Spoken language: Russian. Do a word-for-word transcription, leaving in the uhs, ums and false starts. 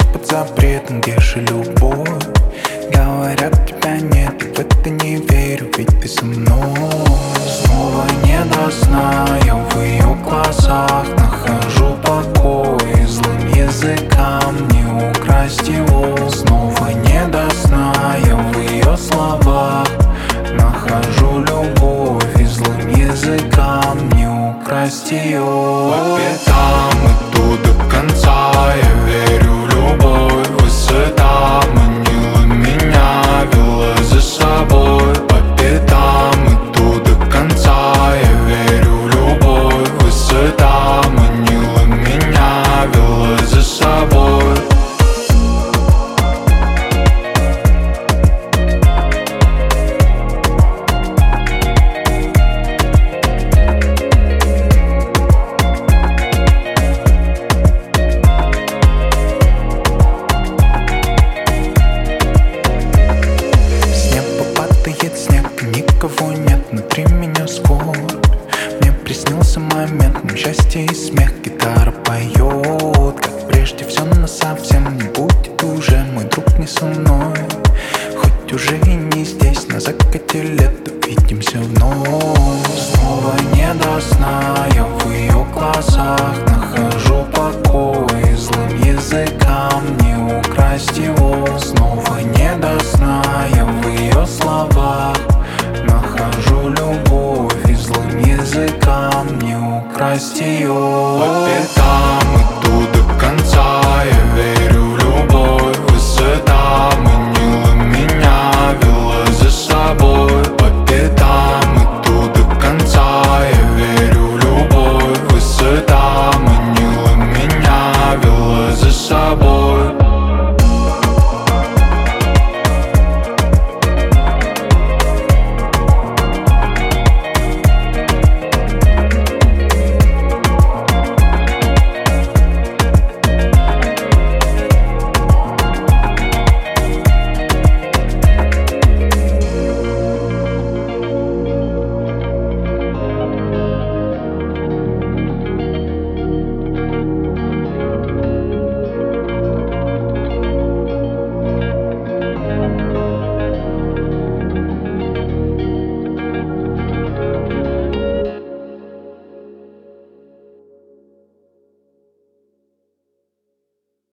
под запретом, где же любовь? Говорят, тебя нет, и в это не верю, ведь ты со мной. Снова не до сна, я в ее глазах нахожу покой. Злым языкам не украсть его. Снова не до сна, я в ее словах нахожу любовь. И злым языкам не украсть ее. По пятам иду до конца, я верю в любовь. Высота манила меня, вела за собой. По пятам иду до конца, я верю в любовь. Высота манила меня, вела за собой. Никого нет, внутри меня скорбь. Мне приснился момент, но счастье и смех. Гитара поет, как прежде, все насовсем. Не будет уже, мой друг не со мной. Хоть уже и не здесь, на закате лета видимся вновь. Снова не до сна, я в ее глазах нахожу покой. Злым языкам не украсть его. Снова не до сна, я в ее словах нахожу любовь. И злым языкам не украсть ее. По пятам